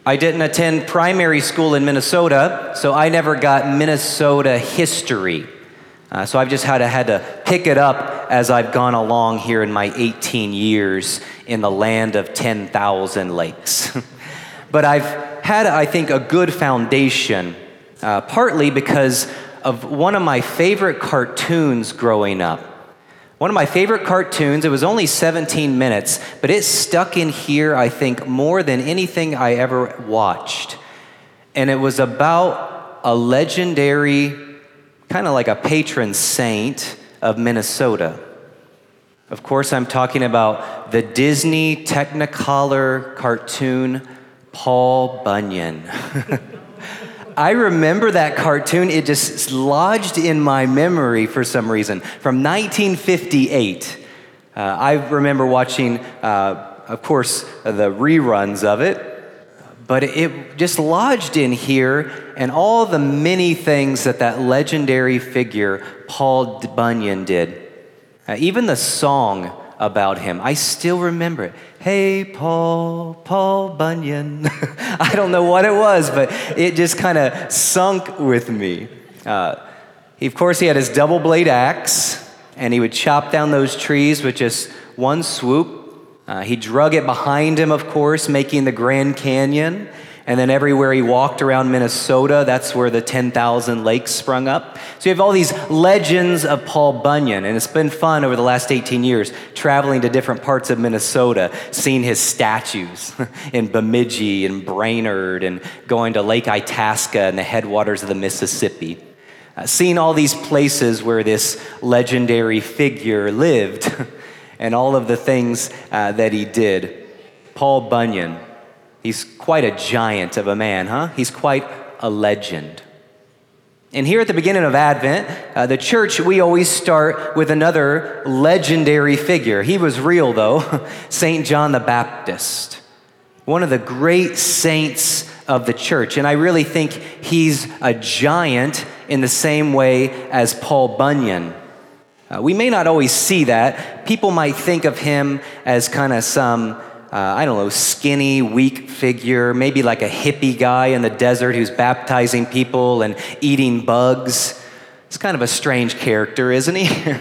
I didn't attend primary school in Minnesota, so I never got Minnesota history. So I've just had to pick it up as I've gone along here in my 18 years in the land of 10,000 lakes. But I've had, I think, a good foundation, partly because of one of my favorite cartoons growing up. One of my favorite cartoons, it was only 17 minutes, but it stuck in here, I think, more than anything I ever watched. And it was about a legendary, kind of like a patron saint of Minnesota. Of course, I'm talking about the Disney Technicolor cartoon, Paul Bunyan. I remember that cartoon. It just lodged in my memory for some reason. From 1958, I remember watching, of course, the reruns of it, but it just lodged in here, and all the many things that legendary figure, Paul Bunyan, did. Even the song about him, I still remember it. Hey, Paul Bunyan. I don't know what it was, but it just kind of sunk with me. Of course, he had his double blade axe, and he would chop down those trees with just one swoop. He drug it behind him, of course, making the Grand Canyon. And then everywhere he walked around Minnesota, that's where the 10,000 lakes sprung up. So you have all these legends of Paul Bunyan, and it's been fun over the last 18 years traveling to different parts of Minnesota, seeing his statues in Bemidji and Brainerd, and going to Lake Itasca and the headwaters of the Mississippi. Seeing all these places where this legendary figure lived and all of the things that he did. Paul Bunyan. He's quite a giant of a man, huh? He's quite a legend. And here at the beginning of Advent, the church, we always start with another legendary figure. He was real, though, St. John the Baptist, one of the great saints of the church. And I really think he's a giant in the same way as Paul Bunyan. We may not always see that. People might think of him as kind of some skinny, weak figure, maybe like a hippie guy in the desert who's baptizing people and eating bugs. It's kind of a strange character, isn't he?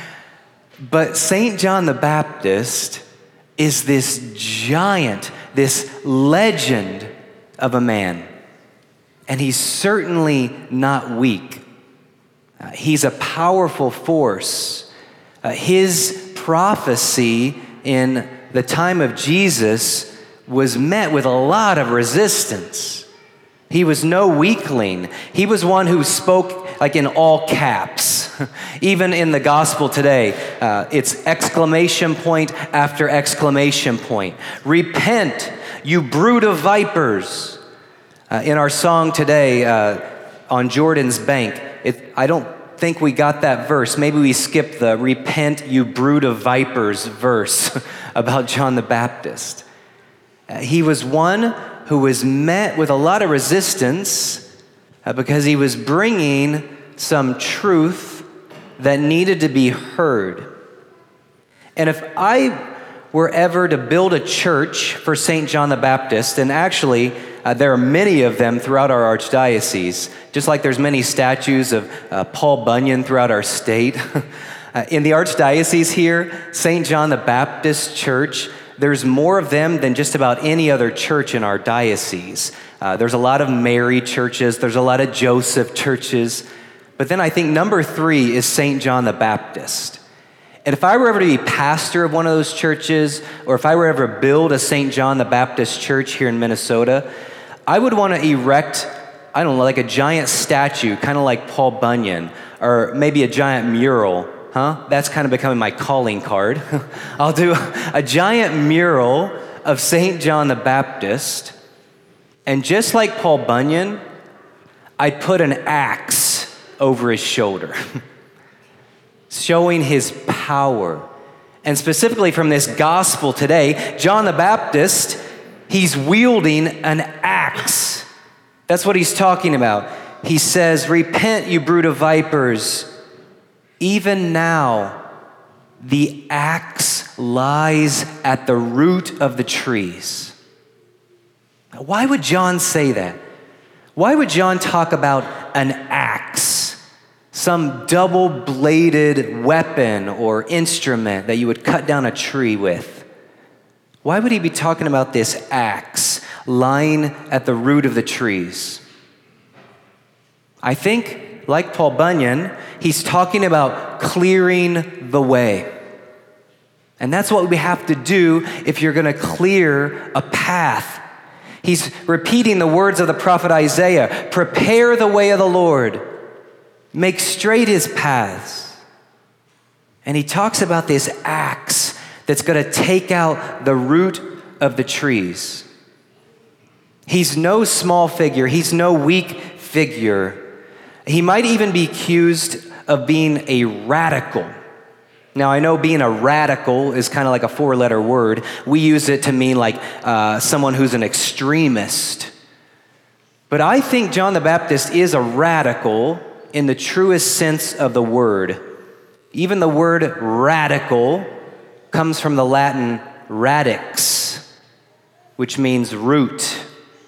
But St. John the Baptist is this giant, this legend of a man. And he's certainly not weak. He's a powerful force. His prophecy in the time of Jesus was met with a lot of resistance. He was no weakling. He was one who spoke like in all caps. Even in the gospel today, it's exclamation point after exclamation point. Repent, you brood of vipers. In our song today, on Jordan's Bank, I don't think we got that verse. Maybe we skipped the repent, you brood of vipers verse about John the Baptist. He was one who was met with a lot of resistance because he was bringing some truth that needed to be heard. And if I were ever to build a church for St. John the Baptist, and actually there are many of them throughout our archdiocese, just like there's many statues of Paul Bunyan throughout our state. In the archdiocese here, St. John the Baptist Church, there's more of them than just about any other church in our diocese. There's a lot of Mary churches, there's a lot of Joseph churches, but then I think number 3 is St. John the Baptist. And if I were ever to be pastor of one of those churches, or if I were ever to build a St. John the Baptist church here in Minnesota, I would want to erect, like a giant statue, kind of like Paul Bunyan, or maybe a giant mural, huh? That's kind of becoming my calling card. I'll do a giant mural of St. John the Baptist, and just like Paul Bunyan, I'd put an axe over his shoulder, showing his power. And specifically from this gospel today, John the Baptist, he's wielding an axe. That's what he's talking about. He says, repent, you brood of vipers. Even now, the axe lies at the root of the trees. Why would John say that? Why would John talk about an axe, some double-bladed weapon or instrument that you would cut down a tree with? Why would he be talking about this axe lying at the root of the trees? I think, like Paul Bunyan, he's talking about clearing the way. And that's what we have to do if you're going to clear a path. He's repeating the words of the prophet Isaiah, prepare the way of the Lord, make straight his paths. And he talks about this axe that's going to take out the root of the trees. He's no small figure. He's no weak figure. He might even be accused of being a radical. Now, I know being a radical is kind of like a four-letter word. We use it to mean like someone who's an extremist. But I think John the Baptist is a radical in the truest sense of the word. Even the word radical comes from the Latin radix, which means root.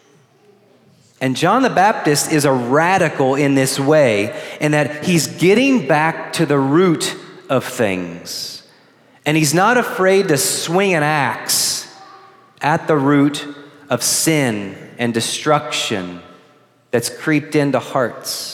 And John the Baptist is a radical in this way, in that he's getting back to the root of things. And he's not afraid to swing an axe at the root of sin and destruction that's creeped into hearts.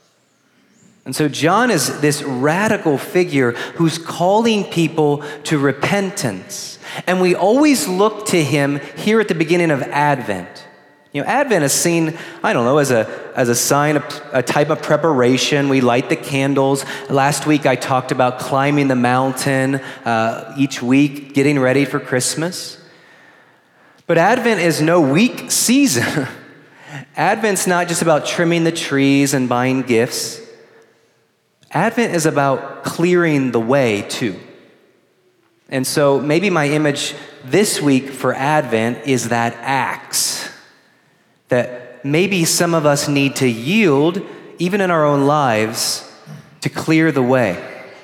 And so John is this radical figure who's calling people to repentance. And we always look to him here at the beginning of Advent. You know, Advent is seen, I don't know, as a sign, a type of preparation. We light the candles. Last week I talked about climbing the mountain each week, getting ready for Christmas. But Advent is no weak season. Advent's not just about trimming the trees and buying gifts. Advent is about clearing the way too. And so maybe my image this week for Advent is that axe that maybe some of us need to yield, even in our own lives, to clear the way.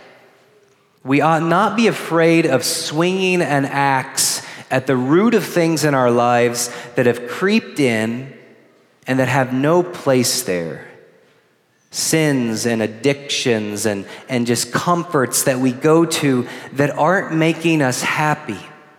We ought not be afraid of swinging an axe at the root of things in our lives that have creeped in and that have no place there. Sins and addictions and just comforts that we go to that aren't making us happy.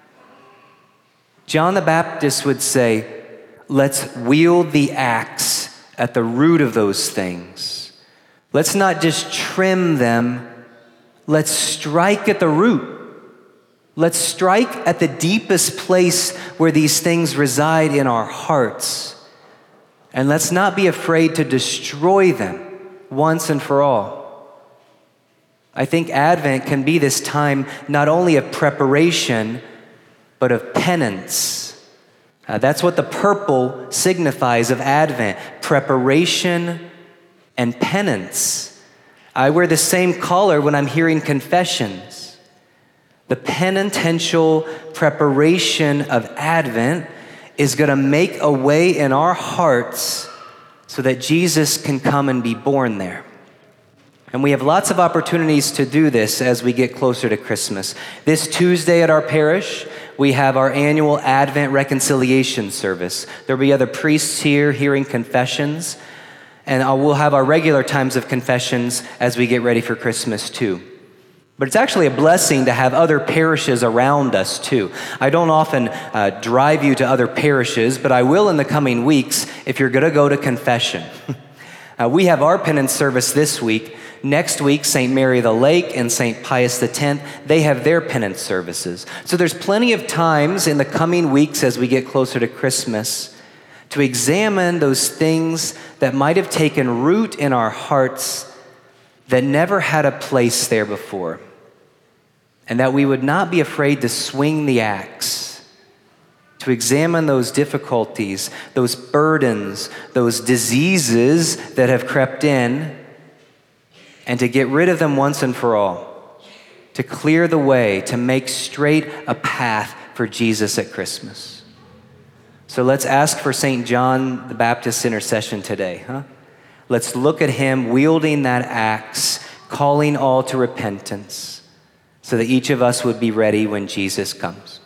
John the Baptist would say, let's wield the axe at the root of those things. Let's not just trim them. Let's strike at the root. Let's strike at the deepest place where these things reside in our hearts. And let's not be afraid to destroy them once and for all. I think Advent can be this time not only of preparation, but of penance. That's what the purple signifies of Advent, preparation and penance. I wear the same color when I'm hearing confessions. The penitential preparation of Advent is going to make a way in our hearts so that Jesus can come and be born there. And we have lots of opportunities to do this as we get closer to Christmas. This Tuesday at our parish, we have our annual Advent reconciliation service. There'll be other priests here hearing confessions, and we'll have our regular times of confessions as we get ready for Christmas too. But it's actually a blessing to have other parishes around us too. I don't often drive you to other parishes, but I will in the coming weeks if you're going to go to confession. We have our penance service this week. Next week, St. Mary the Lake and St. Pius X, they have their penance services. So there's plenty of times in the coming weeks as we get closer to Christmas to examine those things that might have taken root in our hearts that never had a place there before. And that we would not be afraid to swing the axe, to examine those difficulties, those burdens, those diseases that have crept in, and to get rid of them once and for all, to clear the way, to make straight a path for Jesus at Christmas. So let's ask for St. John the Baptist's intercession today, huh? Let's look at him wielding that axe, calling all to repentance, so that each of us would be ready when Jesus comes.